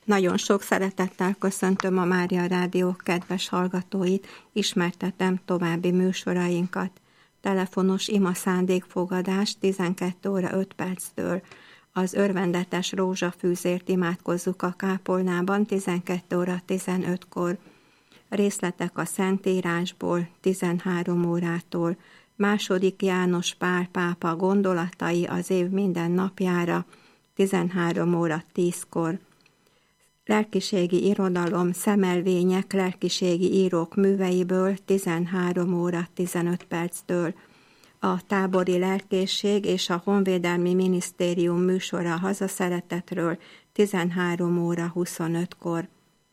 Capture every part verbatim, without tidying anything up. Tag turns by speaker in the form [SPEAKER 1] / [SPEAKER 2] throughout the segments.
[SPEAKER 1] Nagyon sok szeretettel köszöntöm a Mária Rádió kedves hallgatóit, ismertetem további műsorainkat. Telefonos ima szándékfogadás tizenkét óra öt perctől. Az örvendetes rózsafűzért imádkozzuk a kápolnában tizenkét óra tizenötkor. Részletek a Szentírásból tizenhárom órától. Második János Pál pápa gondolatai az év minden napjára tizenhárom óra tízkor. Lelkiségi irodalom, szemelvények lelkiségi írók műveiből tizenhárom óra tizenöt perctől. A tábori lelkészség és a Honvédelmi Minisztérium műsora a hazaszeretetről tizenhárom óra huszonötkor.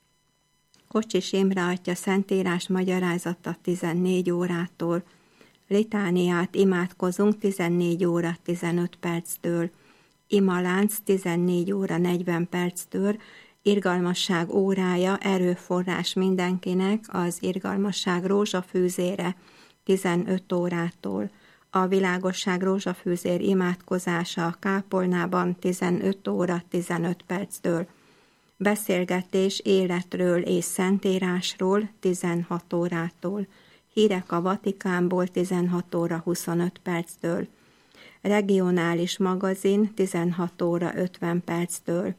[SPEAKER 1] Kocsis Imre atya Szentírás magyarázata tizennégy órától. Litániát imádkozunk tizennégy óra tizenöt perctől. Imalánc tizennégy óra negyven perctől. Irgalmasság órája, erőforrás mindenkinek, az irgalmasság rózsafűzére tizenöt órától. A világosság rózsafűzér imádkozása a kápolnában tizenöt óra tizenöt perctől. Beszélgetés életről és szentírásról tizenhat órától. Hírek a Vatikánból tizenhat óra huszonöt perctől. Regionális magazin tizenhat óra ötven perctől.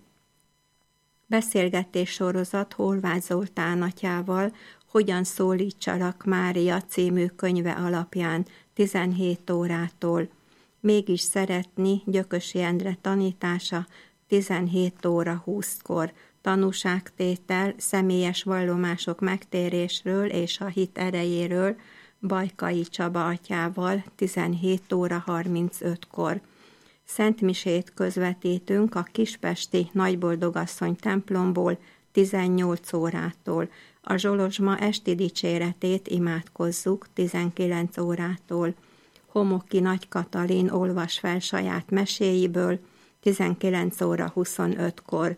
[SPEAKER 1] Beszélgetés sorozat Horváth Zoltán atyával, Hogyan szólítsalak Mária című könyve alapján tizenhét órától. Mégis szeretni Gyökösi Endre tanítása tizenhét óra húszkor. Tanúságtétel, személyes vallomások megtérésről és a hit erejéről Bajkai Csaba atyával tizenhét óra harmincötkor. Szentmisét közvetítünk a kispesti Nagyboldogasszony templomból tizennyolc órától. A Zsolozsma esti dicséretét imádkozzuk tizenkilenc órától. Homoki Nagy Katalin olvas fel saját meséiből tizenkilenc óra huszonötkor.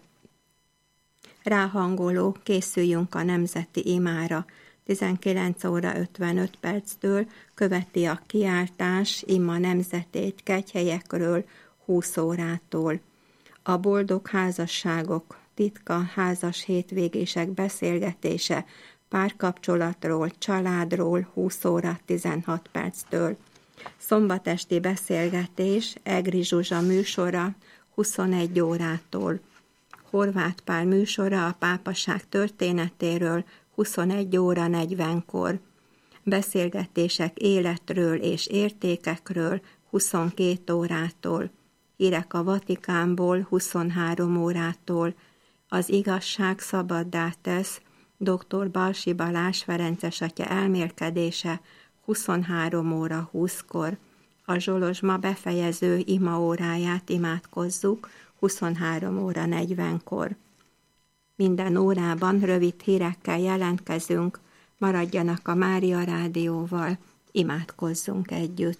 [SPEAKER 1] Ráhangoló, készüljünk a nemzeti imára. tizenkilenc óra ötvenöt perctől követi a kiáltás ima nemzetét kegyhelyekről húsz órától. A boldog házasságok titka házas hétvégések beszélgetése párkapcsolatról, családról húsz óra tizenhat perctől. Szombatesti beszélgetés Egri Zsuzsa műsora huszonegy órától. Horváth Pál műsora a pápaság történetéről huszonegy óra negyvenkor. Beszélgetések életről és értékekről huszonkét órától. Hírek a Vatikánból huszonhárom órától. Az igazság szabaddá tesz, dr. Balsi Balázs Ferences atya elmélkedése huszonhárom óra húszkor. A Zsolozsma befejező imaóráját imádkozzuk huszonhárom óra negyvenkor. Minden órában rövid hírekkel jelentkezünk, maradjanak a Mária Rádióval, imádkozzunk együtt.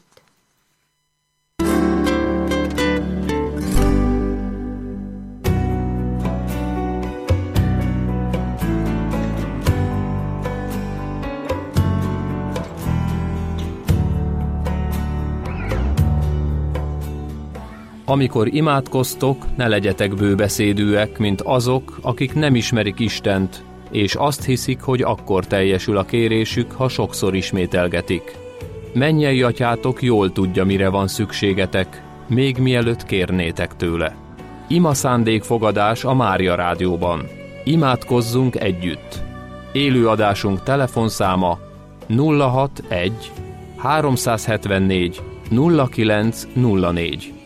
[SPEAKER 2] Amikor imádkoztok, ne legyetek bőbeszédűek, mint azok, akik nem ismerik Istent, és azt hiszik, hogy akkor teljesül a kérésük, ha sokszor ismételgetik. Mennyei atyátok jól tudja, mire van szükségetek, még mielőtt kérnétek tőle. Ima szándékfogadás a Mária Rádióban. Imádkozzunk együtt. Élő adásunk telefonszáma nulla hatvanegy háromszázhetvennégy nulla kilenc nulla négy.